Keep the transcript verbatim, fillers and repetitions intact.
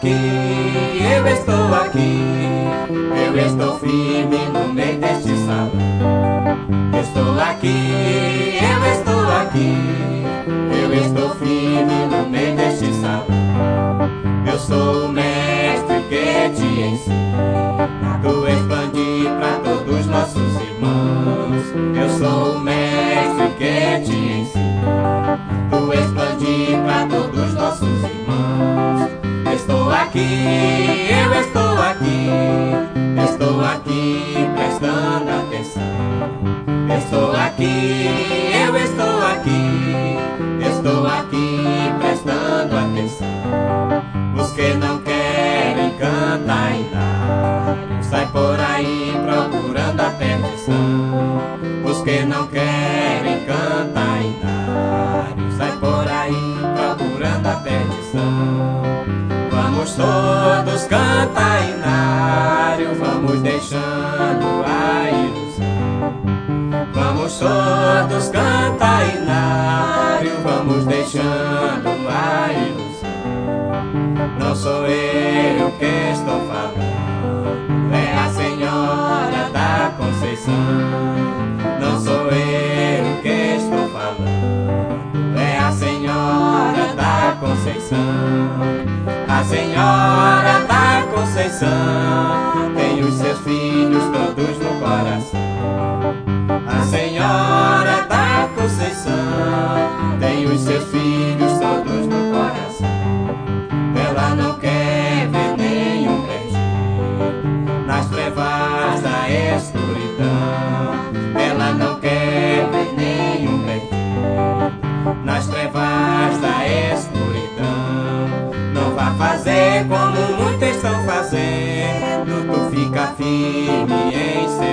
aqui, eu estou aqui, eu estou firme no meio deste salão. Estou aqui, eu estou aqui, eu estou firme no meio deste salão. Eu sou o mestre que te ensina a tu expandir para todos os nossos irmãos. Eu sou o mestre que te ensina a tu expandir para todos os nossos irmãos. Estou aqui, eu estou aqui, estou aqui prestando atenção. Estou aqui, eu estou aqui, estou aqui prestando atenção. Os que não querem cantar Inário, sai por aí procurando a perdição. Os que não querem cantar Inário, sai por aí procurando a perdição. Vamos todos cantar Inário, vamos deixando a ilusão. Vamos todos cantar Inário, vamos deixando a ilusão. Não sou eu que estou falando, é a Senhora da Conceição. Não sou eu que estou falando, é a Senhora da Conceição. A Senhora da Conceição tem os seus filhos todos no coração. A Senhora da Conceição tem os seus filhos todos no coração. Ela não quer ver nenhum perdido nas trevas da escuridão. Ela não quer ver nenhum perdido nas trevas da escuridão. Não vá fazer como muitos estão fazendo, tu fica firme em seu